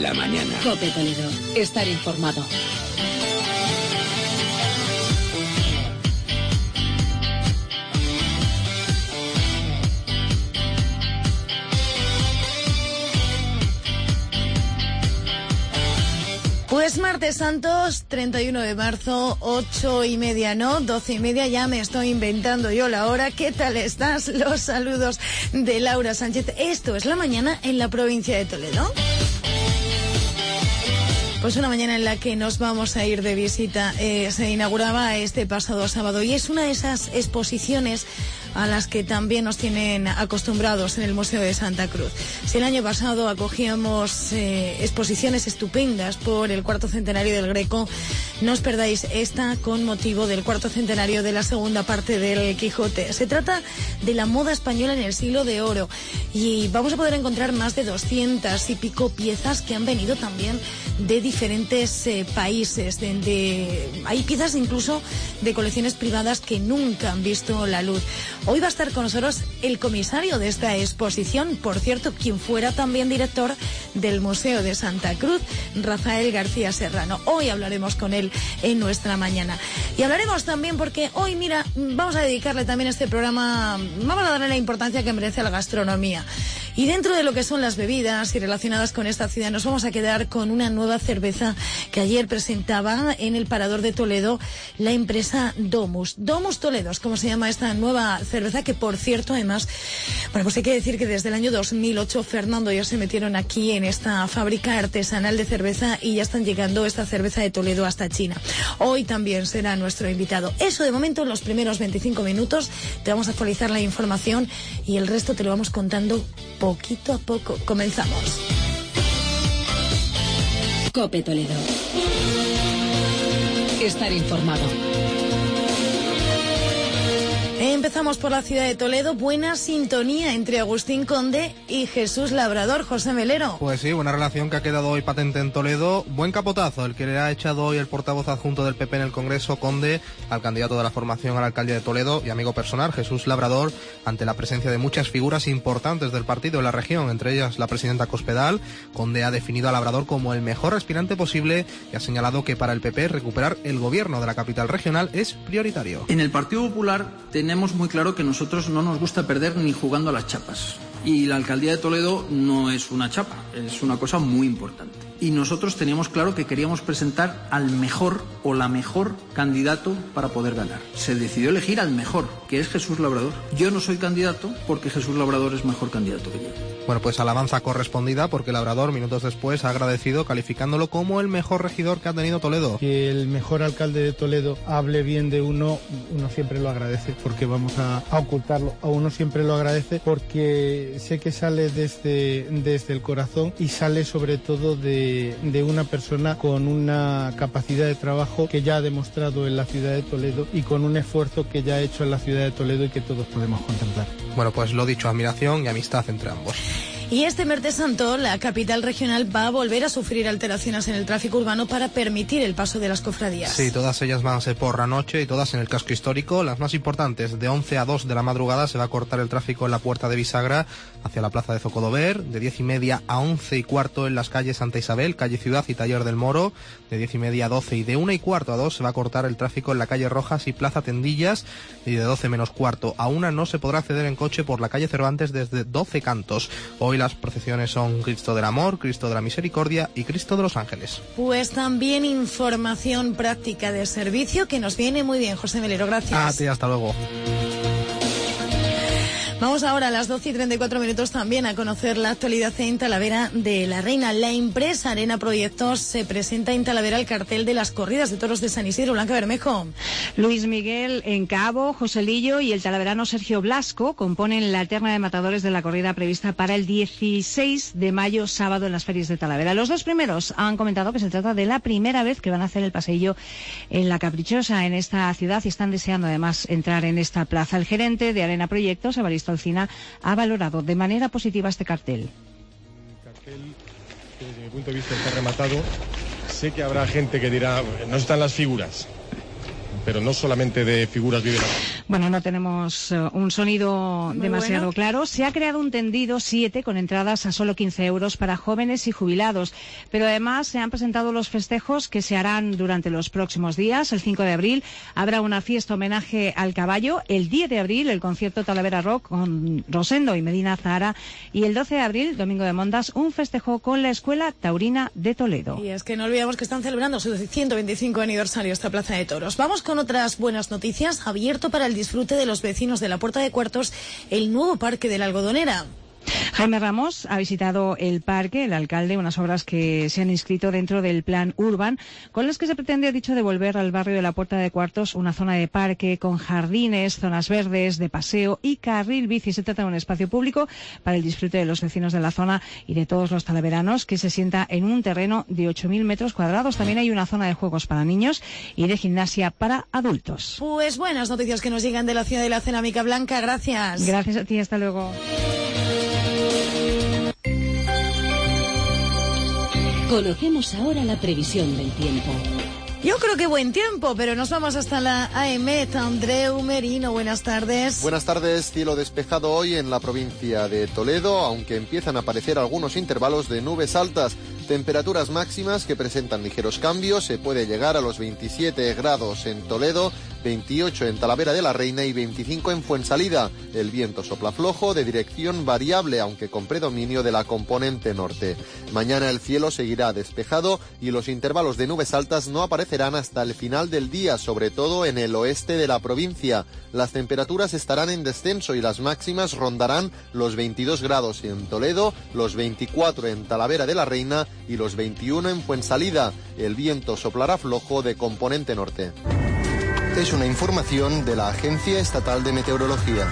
la mañana. COPE Toledo. Estar informado. Pues martes santos, 31 de marzo, 8:30, ¿no? 12:30, ya me estoy inventando yo la hora. ¿Qué tal estás? Los saludos de Laura Sánchez. Esto es La Mañana en la provincia de Toledo. Pues una mañana en la que nos vamos a ir de visita. Se inauguraba este pasado sábado y es una de esas exposiciones a las que también nos tienen acostumbrados en el Museo de Santa Cruz. Si el año pasado acogíamos exposiciones estupendas por el 4º centenario del Greco, no os perdáis esta con motivo del 4º centenario de la segunda parte del Quijote. Se trata de la moda española en el siglo de oro y vamos a poder encontrar más de 200 y pico piezas que han venido también de diferentes países. Hay piezas incluso de colecciones privadas que nunca han visto la luz. Hoy va a estar con nosotros el comisario de esta exposición, por cierto, quien fuera también director del Museo de Santa Cruz, Rafael García Serrano. Hoy hablaremos con él en nuestra mañana. Y hablaremos también porque hoy, mira, vamos a dedicarle también este programa, vamos a darle la importancia que merece a la gastronomía. Y dentro de lo que son las bebidas y relacionadas con esta ciudad, nos vamos a quedar con una nueva cerveza que ayer presentaba en el Parador de Toledo la empresa Domus. Domus Toledo es como se llama esta nueva cerveza, que por cierto, además, bueno, pues hay que decir que desde el año 2008 Fernando ya se metieron aquí en esta fábrica artesanal de cerveza y ya están llegando esta cerveza de Toledo hasta China. Hoy también será nuestro invitado. Eso de momento en los primeros 25 minutos. Te vamos a actualizar la información y el resto te lo vamos contando poquito a poco. Comenzamos. COPE Toledo. Estar informado. Empezamos por la ciudad de Toledo. Buena sintonía entre Agustín Conde y Jesús Labrador. José Melero. Pues sí, buena relación que ha quedado hoy patente en Toledo. Buen capotazo el que le ha echado hoy el portavoz adjunto del PP en el Congreso, Conde, al candidato de la formación a la alcaldía de Toledo y amigo personal, Jesús Labrador, ante la presencia de muchas figuras importantes del partido en la región, entre ellas la presidenta Cospedal. Conde ha definido a Labrador como el mejor aspirante posible y ha señalado que para el PP recuperar el gobierno de la capital regional es prioritario. En el Partido Popular tenemos muy claro que nosotros no nos gusta perder ni jugando a las chapas. Y la alcaldía de Toledo no es una chapa, es una cosa muy importante. Y nosotros teníamos claro que queríamos presentar al mejor o la mejor candidato para poder ganar. Se decidió elegir al mejor, que es Jesús Labrador. Yo no soy candidato porque Jesús Labrador es mejor candidato que yo. Bueno, pues alabanza correspondida porque Labrador, minutos después, ha agradecido calificándolo como el mejor regidor que ha tenido Toledo. Que el mejor alcalde de Toledo hable bien de uno siempre lo agradece, porque vamos a ocultarlo. A uno siempre lo agradece porque sé que sale desde el corazón y sale sobre todo de una persona con una capacidad de trabajo que ya ha demostrado en la ciudad de Toledo y con un esfuerzo que ya ha hecho en la ciudad de Toledo y que todos podemos contemplar. Bueno, pues lo dicho, admiración y amistad entre ambos. Y este martes santo, la capital regional va a volver a sufrir alteraciones en el tráfico urbano para permitir el paso de las cofradías. Sí, todas ellas van a ser por la noche y todas en el casco histórico. Las más importantes, de 11 a 2 de la madrugada se va a cortar el tráfico en la puerta de Bisagra hacia la plaza de Zocodover, de 10:30 a 11:15 en las calles Santa Isabel, calle Ciudad y Taller del Moro, de 10:30 a 12 y de 1:15 a 2 se va a cortar el tráfico en la calle Rojas y plaza Tendillas, y de 12 menos cuarto a 1 no se podrá acceder en coche por la calle Cervantes desde 12 Cantos. Hoy las procesiones son Cristo del Amor, Cristo de la Misericordia y Cristo de los Ángeles. Pues también información práctica de servicio que nos viene muy bien, José Melero, gracias. A ti, hasta luego. Vamos ahora a las 12:34 también a conocer la actualidad en Talavera de la Reina. La empresa Arena Proyectos se presenta en Talavera el cartel de las corridas de toros de San Isidro. Blanca Bermejo. Luis Miguel Encabo, Joselillo y el talaverano Sergio Blasco componen la terna de matadores de la corrida prevista para el 16 de mayo, sábado, en las ferias de Talavera. Los dos primeros han comentado que se trata de la primera vez que van a hacer el paseillo en la Caprichosa, en esta ciudad, y están deseando además entrar en esta plaza. El gerente de Arena Proyectos, Evaristo Alcina, ha valorado de manera positiva este cartel. El cartel, desde mi punto de vista, está rematado. Sé que habrá gente que dirá, no están las figuras, pero no solamente de figuras vive la... Bueno, no tenemos un sonido demasiado claro. Se ha creado un tendido 7 con entradas a solo 15 euros para jóvenes y jubilados. Pero además se han presentado los festejos que se harán durante los próximos días. El 5 de abril habrá una fiesta homenaje al caballo. El 10 de abril el concierto Talavera Rock con Rosendo y Medina Zahara. Y el 12 de abril, Domingo de Mondas, un festejo con la Escuela Taurina de Toledo. Y es que no olvidemos que están celebrando su 125 aniversario esta Plaza de Toros. Vamos con otras buenas noticias. Abierto para el disfrute de los vecinos de la Puerta de Cuartos el nuevo Parque de la Algodonera. Jaime Ramos ha visitado el parque, el alcalde, unas obras que se han inscrito dentro del plan Urban, con las que se pretende, ha dicho, devolver al barrio de la Puerta de Cuartos una zona de parque con jardines, zonas verdes, de paseo y carril bici. Se trata de un espacio público para el disfrute de los vecinos de la zona y de todos los talaveranos, que se sienta en un terreno de 8.000 metros cuadrados. También hay una zona de juegos para niños y de gimnasia para adultos. Pues buenas noticias que nos llegan de la ciudad de la Cerámica Blanca. Gracias. Gracias a ti, hasta luego. Conocemos ahora la previsión del tiempo. Yo creo que buen tiempo, pero nos vamos hasta la AEMET. Andreu Merino, buenas tardes. Buenas tardes, cielo despejado hoy en la provincia de Toledo, aunque empiezan a aparecer algunos intervalos de nubes altas. Temperaturas máximas que presentan ligeros cambios, se puede llegar a los 27 grados en Toledo, 28 en Talavera de la Reina y 25 en Fuensalida. El viento sopla flojo, de dirección variable, aunque con predominio de la componente norte. Mañana el cielo seguirá despejado y los intervalos de nubes altas no aparecerán hasta el final del día, sobre todo en el oeste de la provincia. Las temperaturas estarán en descenso y las máximas rondarán los 22 grados en Toledo, los 24 en Talavera de la Reina y los 21 en Fuensalida. El viento soplará flojo de componente norte. Es una información de la Agencia Estatal de Meteorología.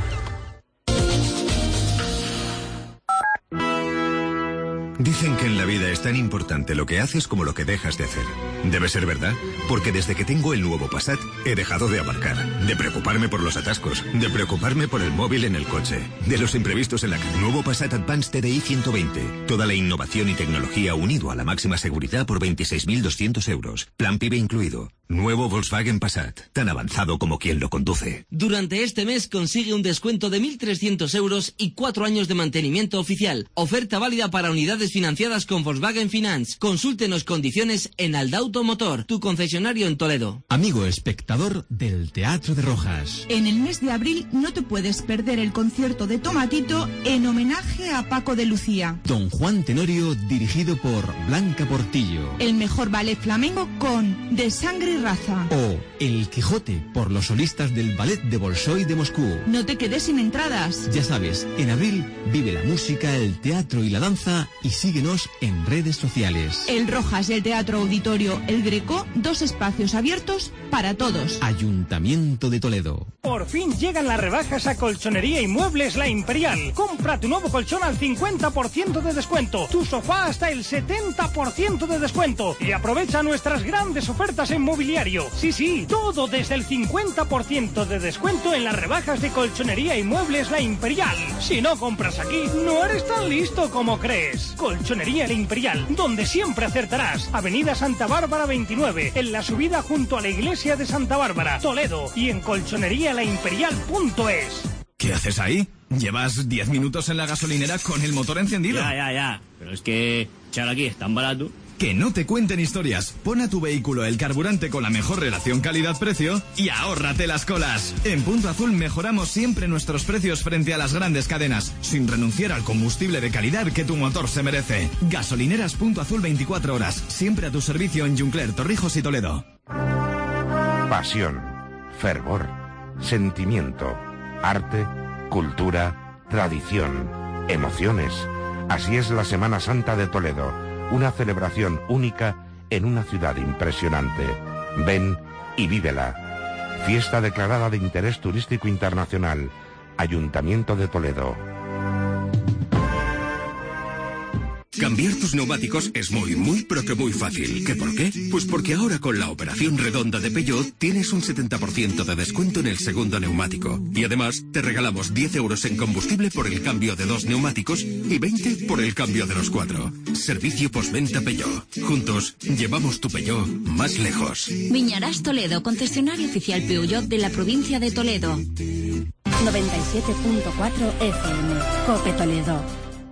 Dicen que en la vida es tan importante lo que haces como lo que dejas de hacer. Debe ser verdad, porque desde que tengo el nuevo Passat he dejado de aparcar, de preocuparme por los atascos, de preocuparme por el móvil en el coche, de los imprevistos en la calle. Nuevo Passat Advance TDI 120. Toda la innovación y tecnología unido a la máxima seguridad por 26.200 euros. Plan PIB incluido. Nuevo Volkswagen Passat, tan avanzado como quien lo conduce. Durante este mes consigue un descuento de 1.300 euros y 4 años de mantenimiento oficial. Oferta válida para unidades financiadas con Volkswagen Finance. Consúltenos condiciones en Aldauto Motor, tu concesionario en Toledo. Amigo espectador del Teatro de Rojas. En el mes de abril no te puedes perder el concierto de Tomatito en homenaje a Paco de Lucía. Don Juan Tenorio, dirigido por Blanca Portillo. El mejor ballet flamenco con De Sangre y Raza. O El Quijote, por los solistas del Ballet de Bolshoi de Moscú. No te quedes sin entradas. Ya sabes, en abril vive la música, el teatro y la danza y síguenos en redes sociales. El Rojas y el Teatro Auditorio El Greco, 2 espacios abiertos para todos. Ayuntamiento de Toledo. Por fin llegan las rebajas a Colchonería y Muebles La Imperial. Compra tu nuevo colchón al 50% de descuento, tu sofá hasta el 70% de descuento y aprovecha nuestras grandes ofertas en mobiliario. Sí, todo desde el 50% de descuento en las rebajas de Colchonería y Muebles La Imperial. Si no compras aquí, no eres tan listo como crees. Colchonería La Imperial, donde siempre acertarás. Avenida Santa Bárbara 29, en la subida junto a la iglesia de Santa Bárbara, Toledo, y en colchonerialaimperial.es. ¿Qué haces ahí? Llevas 10 minutos en la gasolinera con el motor encendido. Ya. Pero es que echar aquí es tan barato. Que no te cuenten historias. Pon a tu vehículo el carburante con la mejor relación calidad-precio y ahórrate las colas. En Punto Azul mejoramos siempre nuestros precios frente a las grandes cadenas, sin renunciar al combustible de calidad que tu motor se merece. Gasolineras Punto Azul 24 horas, siempre a tu servicio en Juncler, Torrijos y Toledo. Pasión, fervor, sentimiento, arte, cultura, tradición, emociones. Así es la Semana Santa de Toledo. Una celebración única en una ciudad impresionante. Ven y vívela. Fiesta declarada de interés turístico internacional. Ayuntamiento de Toledo. Cambiar tus neumáticos es muy, pero que muy fácil. ¿Qué por qué? Pues porque ahora con la operación redonda de Peugeot tienes un 70% de descuento en el segundo neumático. Y además te regalamos 10 euros en combustible por el cambio de 2 neumáticos y 20 por el cambio de los 4. Servicio postventa Peugeot. Juntos llevamos tu Peugeot más lejos. Viñarás Toledo, concesionario oficial Peugeot de la provincia de Toledo. 97.4 FM. Cope Toledo.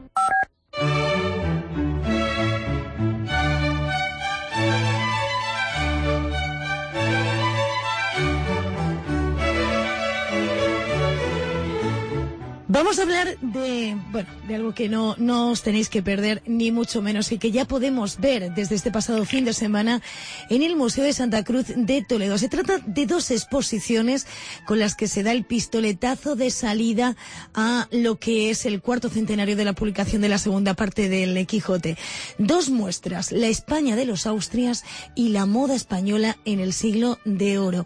Vamos a hablar de algo que no os tenéis que perder, ni mucho menos, y que ya podemos ver desde este pasado fin de semana en el Museo de Santa Cruz de Toledo. Se trata de 2 exposiciones con las que se da el pistoletazo de salida a lo que es el 4º centenario de la publicación de la segunda parte del Quijote. 2 muestras, la España de los Austrias y la moda española en el siglo de oro.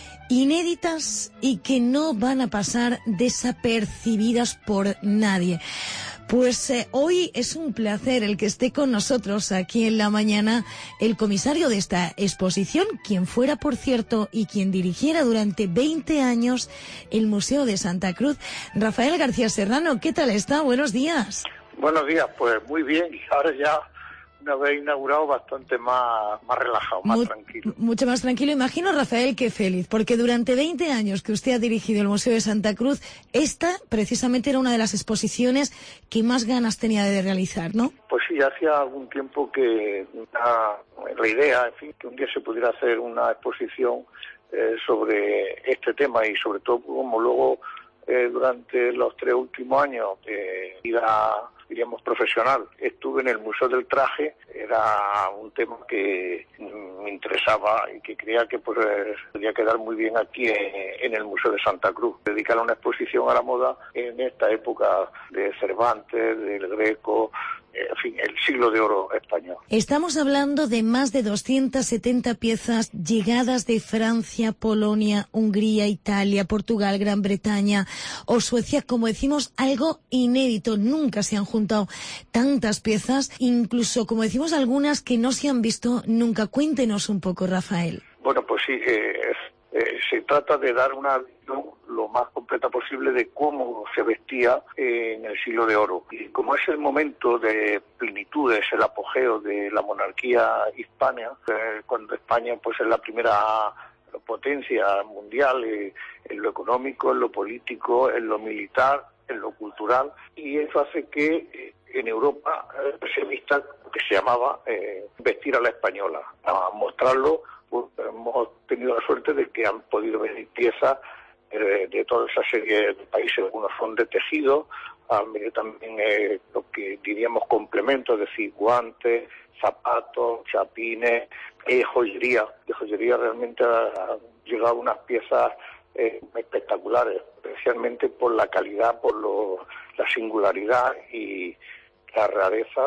Inéditas y que no van a pasar desapercibidas por nadie. Pues hoy es un placer el que esté con nosotros aquí en la mañana el comisario de esta exposición, quien fuera, por cierto, y quien dirigiera durante 20 años el Museo de Santa Cruz, Rafael García Serrano. ¿Qué tal está? Buenos días. Buenos días, pues muy bien, y ahora ya una vez inaugurado bastante más relajado, más tranquilo. Mucho más tranquilo. Imagino, Rafael, que feliz, porque durante 20 años que usted ha dirigido el Museo de Santa Cruz, esta precisamente era una de las exposiciones que más ganas tenía de realizar, ¿no? Pues sí, hacía algún tiempo que la idea, en fin, que un día se pudiera hacer una exposición sobre este tema y sobre todo como luego durante los 3 últimos años de vida, diríamos, profesional, estuve en el Museo del Traje. Era un tema que me interesaba y que creía que pues podía quedar muy bien aquí en el Museo de Santa Cruz. Dedicar una exposición a la moda en esta época de Cervantes, del Greco, en fin, el siglo de oro español. Estamos hablando de más de 270 piezas llegadas de Francia, Polonia, Hungría, Italia, Portugal, Gran Bretaña o Suecia. Como decimos, algo inédito. Nunca se han juntado tantas piezas, incluso, como decimos, algunas que no se han visto nunca. Cuéntenos un poco, Rafael. Bueno, pues sí, se trata de dar una visión lo más completa posible de cómo se vestía en el siglo de oro. Y como es el momento de plenitud, es el apogeo de la monarquía hispana, cuando España pues es la primera potencia mundial en lo económico, en lo político, en lo militar, en lo cultural, y eso hace que en Europa se vista lo que se llamaba vestir a la española. A mostrarlo, pues, hemos tenido la suerte de que han podido venir piezas de toda esa serie de países. Algunos son de tejido, han venido también lo que diríamos complementos, es decir, guantes, zapatos, chapines, joyería. De joyería realmente han llegado unas piezas espectaculares, especialmente por la calidad, por la singularidad y la rareza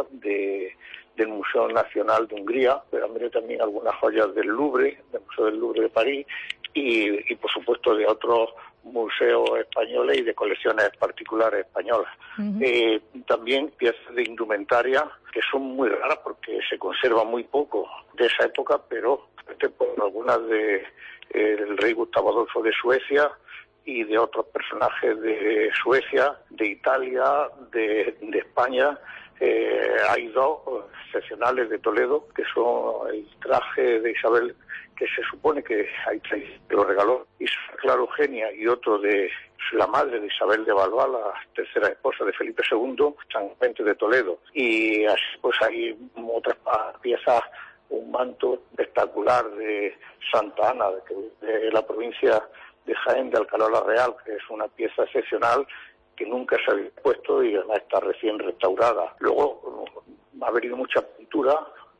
del Museo Nacional de Hungría, pero también algunas joyas del Louvre, del Museo del Louvre de París, y por supuesto de otros museos españoles y de colecciones particulares españolas. También piezas de indumentaria que son muy raras porque se conserva muy poco de esa época, pero por algunas del rey Gustavo Adolfo de Suecia y de otros personajes de Suecia, de Italia, de España. Hay 2 excepcionales de Toledo, que son el traje de Isabel, que se supone que lo regaló Isabel Eugenia, y otro de la madre de Isabel de Valois, la tercera esposa de Felipe II, San Clemente de Toledo. Y así pues hay otras piezas, un manto espectacular de Santa Ana, de la provincia de Jaén, de Alcalá la Real, que es una pieza excepcional que nunca se había puesto y además está recién restaurada. Luego ha venido mucha pintura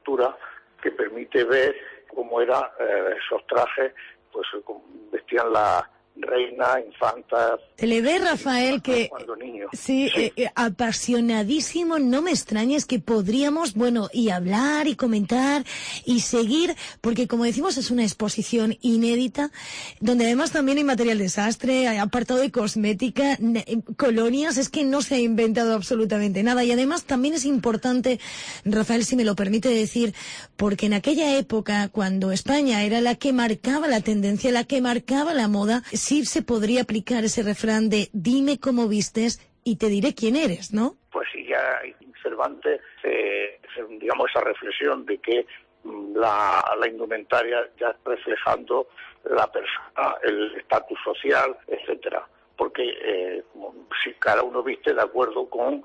que permite ver cómo eran esos trajes, pues vestían las reinas, infantas. Se le ve, Rafael, que niño. Sí, apasionadísimo. No me extrañes que podríamos, y hablar y comentar y seguir, porque como decimos es una exposición inédita, donde además también hay material desastre, hay apartado de cosmética, colonias, es que no se ha inventado absolutamente nada. Y además también es importante, Rafael, si me lo permite decir, porque en aquella época, cuando España era la que marcaba la tendencia, la que marcaba la moda, sí se podría aplicar ese refrán de dime cómo vistes y te diré quién eres, ¿no? Pues sí, ya Cervantes, digamos, esa reflexión de que la indumentaria ya está reflejando la persona, el estatus social, etcétera, porque si cada uno viste de acuerdo con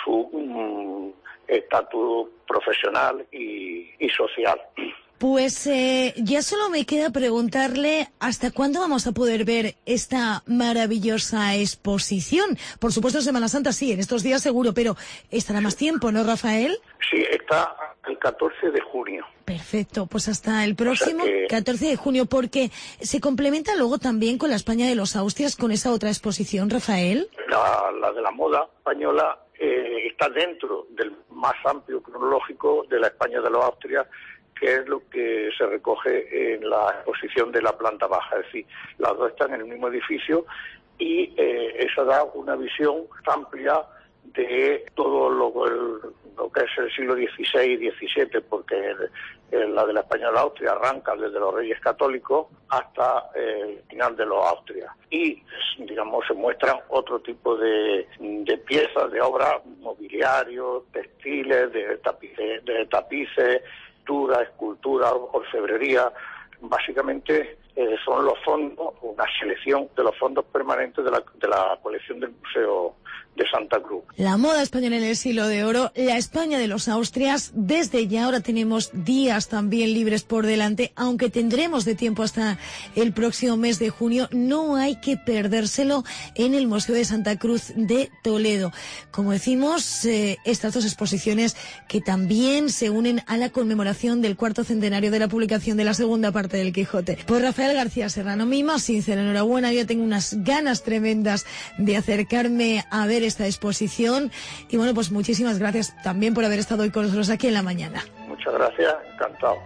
su estatus profesional y social. Pues ya solo me queda preguntarle hasta cuándo vamos a poder ver esta maravillosa exposición. Por supuesto, Semana Santa sí, en estos días seguro, pero estará más tiempo, ¿no, Rafael? Sí, está el 14 de junio. Perfecto, pues hasta el próximo 14 de junio, porque se complementa luego también con la España de los Austrias, con esa otra exposición, Rafael. La de la moda española está dentro del más amplio cronológico de la España de los Austrias, que es lo que se recoge en la exposición de la planta baja. Es decir, las dos están en el mismo edificio y eso da una visión amplia de todo lo que es el siglo XVI y XVII, porque la de la España de la Austria arranca desde los Reyes Católicos hasta el final de los Austrias. Y, digamos, se muestran otro tipo de piezas, de obras, mobiliarios, textiles, de tapices, escultura, orfebrería. Básicamente son los fondos, una selección de los fondos permanentes de la colección del Museo de Santa Cruz. La moda española en el siglo de oro, la España de los Austrias, desde ya ahora tenemos días también libres por delante, aunque tendremos de tiempo hasta el próximo mes de junio, no hay que perdérselo en el Museo de Santa Cruz de Toledo. Como decimos, estas dos exposiciones que también se unen a la conmemoración del 4º centenario de la publicación de la segunda parte del Quijote. Pues Rafael García Serrano, mi más sincera enhorabuena, yo tengo unas ganas tremendas de acercarme a ver esta exposición y bueno, pues muchísimas gracias también por haber estado hoy con nosotros aquí en la mañana. Muchas gracias, encantado.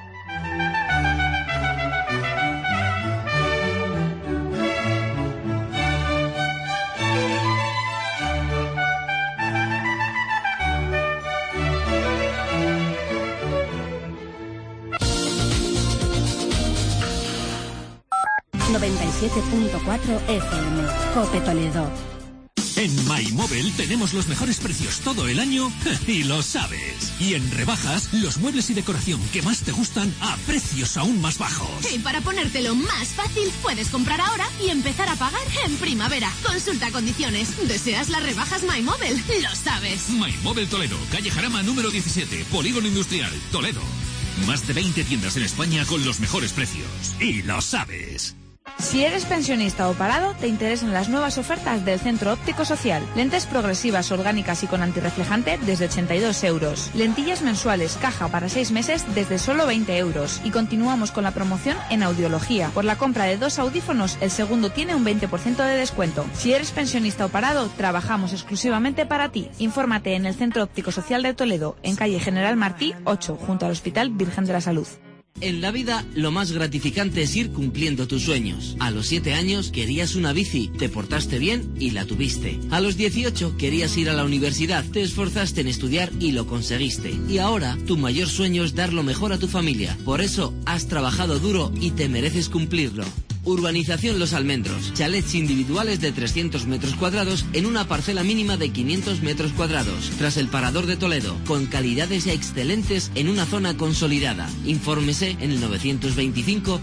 ...97.4 FM, Cope Toledo. En MyMobile tenemos los mejores precios todo el año y lo sabes. Y en rebajas, los muebles y decoración que más te gustan a precios aún más bajos. Y para ponértelo más fácil, puedes comprar ahora y empezar a pagar en primavera. Consulta condiciones. ¿Deseas las rebajas MyMobile? Lo sabes. MyMobile Toledo, calle Jarama número 17, Polígono Industrial, Toledo. Más de 20 tiendas en España con los mejores precios. Y lo sabes. Si eres pensionista o parado, te interesan las nuevas ofertas del Centro Óptico Social. Lentes progresivas, orgánicas y con antirreflejante desde 82 euros. Lentillas mensuales, caja para 6 meses desde solo 20 euros. Y continuamos con la promoción en audiología. Por la compra de 2 audífonos, el segundo tiene un 20% de descuento. Si eres pensionista o parado, trabajamos exclusivamente para ti. Infórmate en el Centro Óptico Social de Toledo, en calle General Martí 8, junto al Hospital Virgen de la Salud. En la vida, lo más gratificante es ir cumpliendo tus sueños. A los 7 años querías una bici, te portaste bien y la tuviste. A los 18 querías ir a la universidad, te esforzaste en estudiar y lo conseguiste. Y ahora, tu mayor sueño es dar lo mejor a tu familia. Por eso, has trabajado duro y te mereces cumplirlo. Urbanización Los Almendros. Chalets individuales de 300 metros cuadrados en una parcela mínima de 500 metros cuadrados. Tras el Parador de Toledo. Con calidades excelentes en una zona consolidada. Infórmese en el 925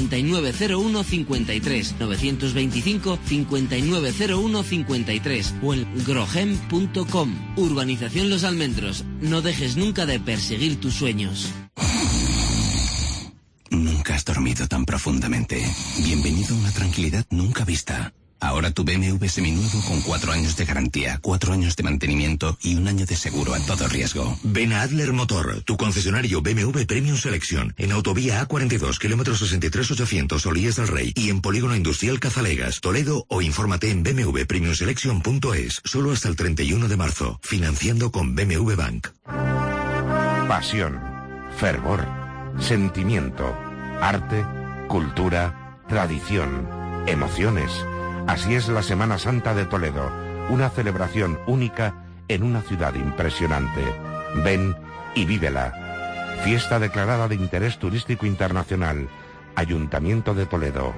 5901 53. 925 5901 53. O el grogem.com. Urbanización Los Almendros. No dejes nunca de perseguir tus sueños. Nunca has dormido tan profundamente. Bienvenido a una tranquilidad nunca vista. Ahora tu BMW seminuevo con 4 años de garantía, 4 años de mantenimiento y 1 año de seguro a todo riesgo. Ven a Adler Motor, tu concesionario BMW Premium Selection, en Autovía A42, kilómetro 63800, Olíes del Rey, y en Polígono Industrial Cazalegas, Toledo, o infórmate en bmwpremiumselection.es, solo hasta el 31 de marzo, financiando con BMW Bank. Pasión, fervor, sentimiento, arte, cultura, tradición, emociones. Así es la Semana Santa de Toledo, una celebración única en una ciudad impresionante. Ven y vívela. Fiesta declarada de interés turístico internacional. Ayuntamiento de Toledo.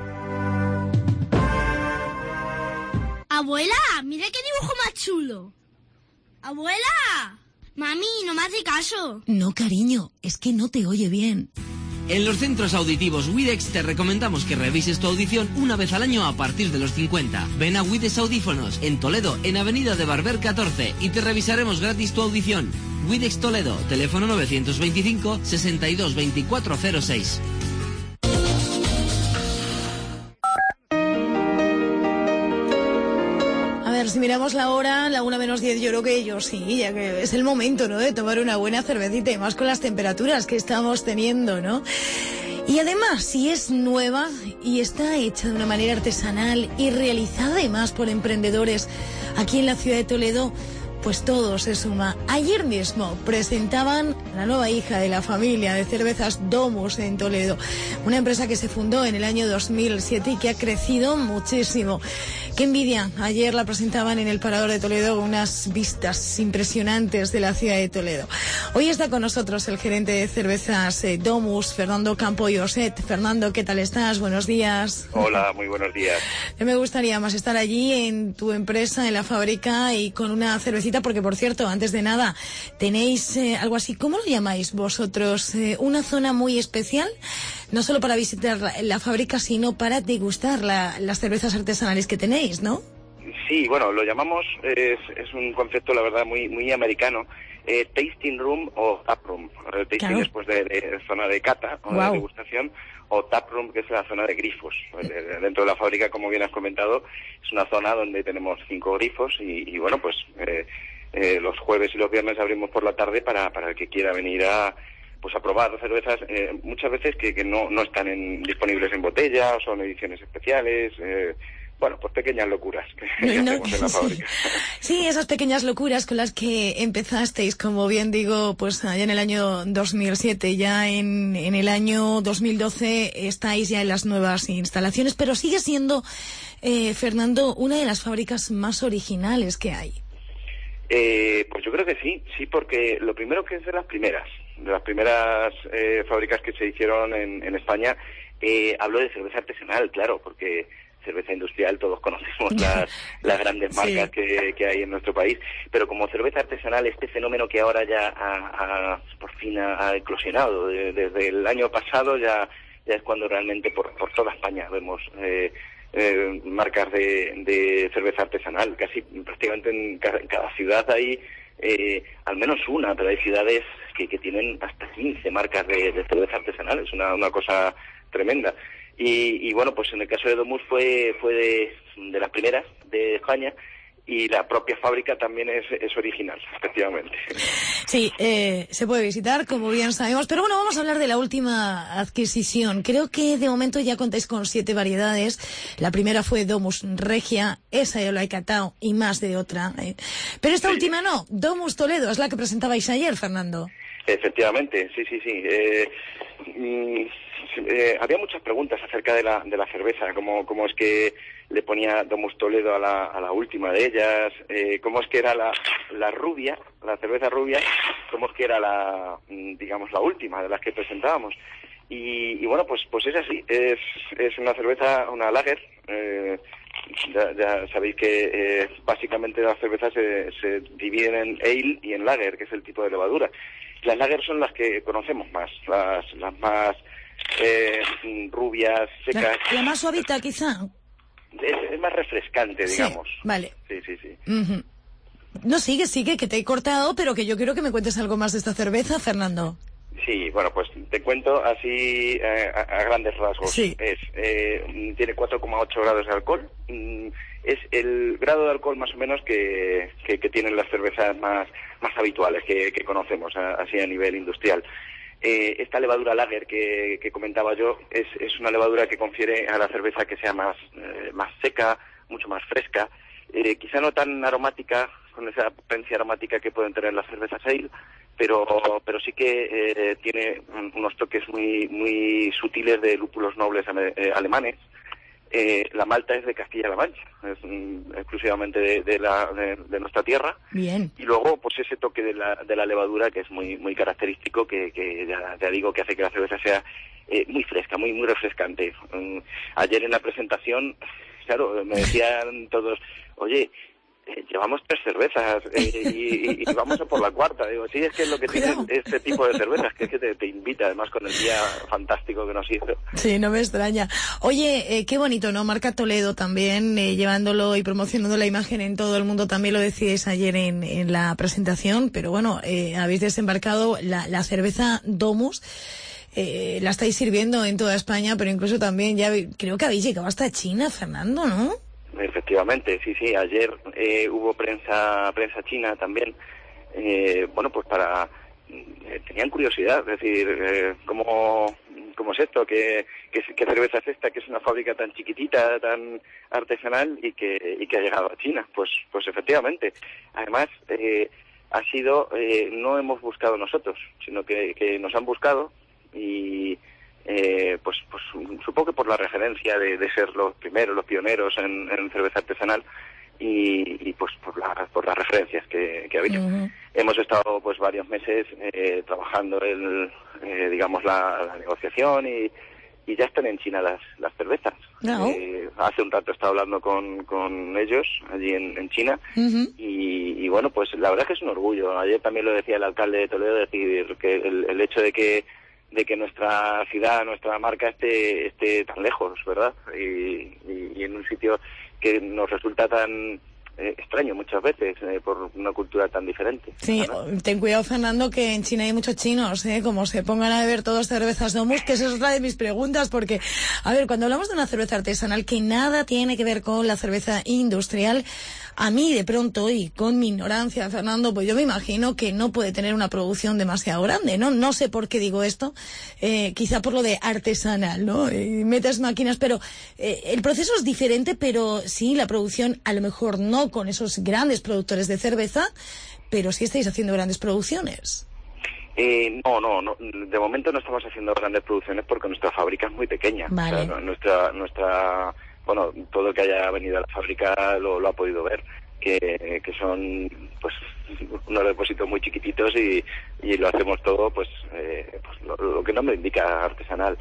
Abuela, mira qué dibujo más chulo. Abuela, mami, no me hace caso. No, cariño, es que no te oye bien. En los centros auditivos Widex te recomendamos que revises tu audición una vez al año a partir de los 50. Ven a Widex Audífonos, en Toledo, en Avenida de Barber 14, y te revisaremos gratis tu audición. Widex Toledo, teléfono 925 62 2406. Si miramos la hora, la 1:10, yo creo que sí, ya que es el momento, ¿no?, de tomar una buena cervecita, y más con las temperaturas que estamos teniendo, ¿no? Y además, si es nueva y está hecha de una manera artesanal y realizada además por emprendedores aquí en la ciudad de Toledo, pues todo se suma. Ayer mismo presentaban la nueva hija de la familia de cervezas Domus en Toledo, una empresa que se fundó en el año 2007 y que ha crecido muchísimo. ¡Qué envidia! Ayer la presentaban en el Parador de Toledo con unas vistas impresionantes de la ciudad de Toledo. Hoy está con nosotros el gerente de cervezas Domus, Fernando Campo y Oset. Fernando, ¿qué tal estás? Buenos días. Hola, muy buenos días. Me gustaría más estar allí en tu empresa, en la fábrica, y con una cervecita, porque por cierto, antes de nada, tenéis algo así, ¿cómo lo llamáis vosotros? Una zona muy especial, no solo para visitar la fábrica, sino para degustar las cervezas artesanales que tenéis, ¿no? Sí, bueno, lo llamamos, es un concepto, la verdad, muy americano, tasting room o tap room. Tasting, claro, es pues de zona de cata o de degustación, o tap room, que es la zona de grifos. Dentro de la fábrica, como bien has comentado, es una zona donde tenemos 5 grifos y bueno, pues los jueves y los viernes abrimos por la tarde para el que quiera venir a probar cervezas, muchas veces que no están disponibles en botella, o son ediciones especiales, bueno, pues pequeñas locuras que hacemos en la fábrica. Sí, esas pequeñas locuras con las que empezasteis, como bien digo, pues allá en el año 2007, ya en el año 2012 estáis ya en las nuevas instalaciones, pero sigue siendo, Fernando, una de las fábricas más originales que hay. Pues yo creo que sí, porque lo primero que es de las primeras fábricas que se hicieron en España, hablo de cerveza artesanal, claro, porque cerveza industrial todos conocemos las grandes marcas que hay en nuestro país, pero como cerveza artesanal, este fenómeno que ahora ya por fin ha eclosionado, desde el año pasado ya es cuando realmente por toda España vemos marcas de cerveza artesanal. Casi prácticamente en cada ciudad hay al menos una, pero hay ciudades que tienen hasta 15 marcas de cerveza artesanal. Es una cosa tremenda. Y bueno, pues en el caso de Domus fue de las primeras de España, y la propia fábrica también es original, efectivamente. Sí, se puede visitar, como bien sabemos, pero bueno, vamos a hablar de la última adquisición. Creo que de momento ya contáis con 7 variedades. La primera fue Domus Regia, esa yo la he catado, y más de otra. Pero esta última no, Domus Toledo, es la que presentabais ayer, Fernando. Efectivamente, sí. Había muchas preguntas acerca de la cerveza, cómo es que le ponía Domus Toledo a la última de ellas, cómo es que era la rubia, la cerveza rubia, cómo es que era la última de las que presentábamos. Y bueno, pues es así, es una cerveza, una lager. Ya sabéis que básicamente las cervezas se dividen en ale y en lager, que es el tipo de levadura. Las lager son las que conocemos más, las más rubias, secas. La más suavita, quizá. Es más refrescante, digamos. Sí, vale. Sí. Uh-huh. No, sigue, que te he cortado, pero que yo quiero que me cuentes algo más de esta cerveza, Fernando. Sí, bueno, pues te cuento así a grandes rasgos. Sí. Tiene 4,8 grados de alcohol. Es el grado de alcohol más o menos que tienen las cervezas más habituales que conocemos, así a nivel industrial. Esta levadura lager que comentaba yo es una levadura que confiere a la cerveza que sea más seca, mucho más fresca, quizá no tan aromática, con esa potencia aromática que pueden tener las cervezas ale, pero sí que tiene unos toques muy sutiles de lúpulos nobles alemanes. La malta es de Castilla-La Mancha, es exclusivamente de nuestra tierra. Bien. Y luego, pues ese toque de la levadura que es muy característico, que ya digo que hace que la cerveza sea muy fresca, muy refrescante. Ayer en la presentación, claro, me decían todos, oye, llevamos 3 cervezas y vamos a por la 4ª. Digo, sí, es que es lo que tiene este tipo de cervezas, que es que te invita, además con el día fantástico que nos hizo. Sí, no me extraña. Oye, qué bonito, ¿no? Marca Toledo también, llevándolo y promocionando la imagen en todo el mundo, también lo decíais ayer en la presentación, pero bueno, habéis desembarcado la cerveza Domus. La estáis sirviendo en toda España, pero incluso también ya creo que habéis llegado hasta China, Fernando, ¿no? Efectivamente, sí. Ayer hubo prensa china también. Bueno, pues tenían curiosidad, es decir, ¿cómo es esto? ¿Qué cerveza es esta? Que es una fábrica tan chiquitita, tan artesanal y que ha llegado a China. Pues efectivamente. Además, ha sido, no hemos buscado nosotros, sino que nos han buscado y pues supongo que por la referencia de ser los primeros, los pioneros en cerveza artesanal y pues por las referencias que ha habido. Uh-huh. Hemos estado pues varios meses trabajando digamos la negociación y ya están en China las cervezas. No. Hace un rato he estado hablando con ellos allí en China. Uh-huh. y bueno, pues la verdad es que es un orgullo. Ayer también lo decía el alcalde de Toledo, decir que el hecho de que nuestra ciudad, nuestra marca esté tan lejos, ¿verdad? Y en un sitio que nos resulta tan extraño muchas veces por una cultura tan diferente. Sí, ten cuidado, Fernando, que en China hay muchos chinos, como se pongan a beber todos cervezas Domus, que esa es otra de mis preguntas, porque, a ver, cuando hablamos de una cerveza artesanal que nada tiene que ver con la cerveza industrial, a mí de pronto, y con mi ignorancia, Fernando, pues yo me imagino que no puede tener una producción demasiado grande, ¿no? No sé por qué digo esto, quizá por lo de artesanal, ¿no? Metes máquinas, pero el proceso es diferente, pero sí, la producción a lo mejor no con esos grandes productores de cerveza, pero sí estáis haciendo grandes producciones. No, de momento no estamos haciendo grandes producciones porque nuestra fábrica es muy pequeña. Vale. O sea, nuestra bueno, todo el que haya venido a la fábrica lo ha podido ver, que son pues unos depósitos muy chiquititos y lo hacemos todo pues lo que el nombre indica, artesanal.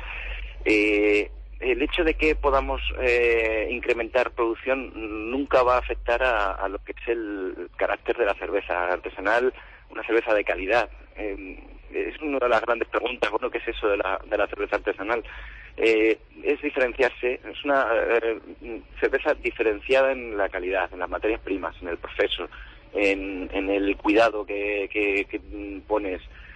El hecho de que podamos incrementar producción nunca va a afectar a lo que es el carácter de la cerveza artesanal, una cerveza de calidad. Es una de las grandes preguntas, bueno, ¿qué es eso de la cerveza artesanal? Es diferenciarse, es una cerveza diferenciada en la calidad, en las materias primas, en el proceso, en el cuidado que pones.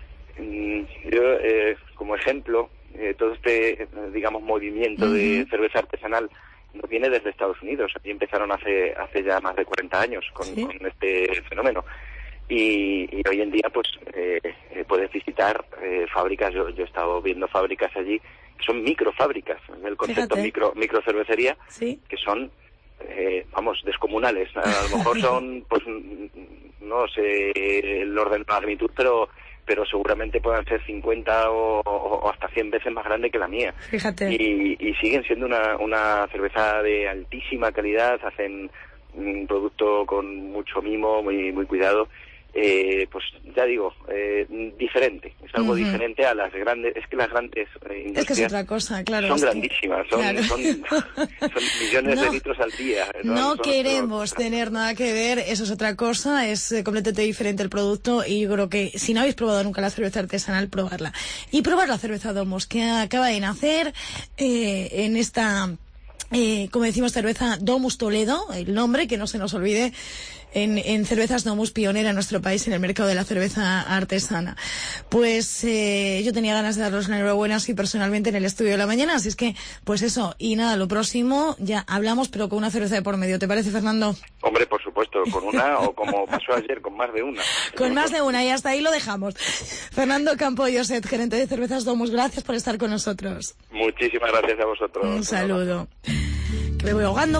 Yo, como ejemplo, todo este, digamos, movimiento de cerveza artesanal nos viene desde Estados Unidos. Allí empezaron hace ya más de 40 años con este fenómeno. Y hoy en día, pues, puedes visitar fábricas. Yo he estado viendo fábricas allí que son microfábricas, el concepto microcervecería, ¿sí? Que son, descomunales. A lo mejor son, pues, no sé el orden de magnitud, pero seguramente puedan ser 50 o hasta 100 veces más grande que la mía. Fíjate. Y siguen siendo una cerveza de altísima calidad, hacen un producto con mucho mimo, muy cuidado. Pues ya digo, diferente, es algo diferente a las grandes, es que las grandes industrias es que es otra cosa, claro, son grandísimas, son millones de litros al día. No queremos tener nada que ver, eso es otra cosa, es completamente diferente el producto y yo creo que si no habéis probado nunca la cerveza artesanal, probarla. Y probar la cerveza Domus, que acaba de nacer en esta, como decimos, cerveza Domus Toledo, el nombre, que no se nos olvide. en Cervezas Domus, pionera en nuestro país en el mercado de la cerveza artesana. Pues yo tenía ganas de daros la enhorabuena así personalmente en el estudio de la mañana, así es que, pues eso, y nada, lo próximo, ya hablamos, pero con una cerveza de por medio. ¿Te parece, Fernando? Hombre, por supuesto, con una o como pasó ayer, con más de una. Con más de una, y hasta ahí lo dejamos. Fernando Campo Lloset, gerente de Cervezas Domus, gracias por estar con nosotros. Muchísimas gracias a vosotros. Un saludo. Que me voy ahogando.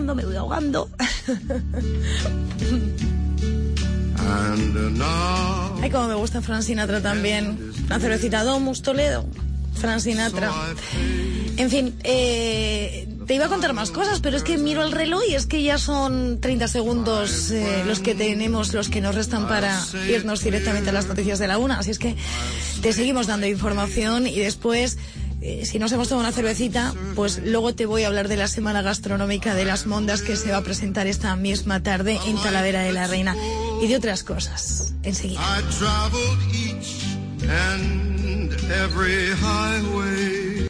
Ay, como me gusta Frank Sinatra también. La cervecita Domus, Toledo. Frank Sinatra. En fin, te iba a contar más cosas, pero es que miro el reloj y es que ya son 30 segundos los que nos restan para irnos directamente a las noticias de la 1. Así es que te seguimos dando información y después, si nos hemos tomado una cervecita, pues luego te voy a hablar de la Semana Gastronómica de Las Mondas que se va a presentar esta misma tarde en Talavera de la Reina y de otras cosas. Enseguida. And every highway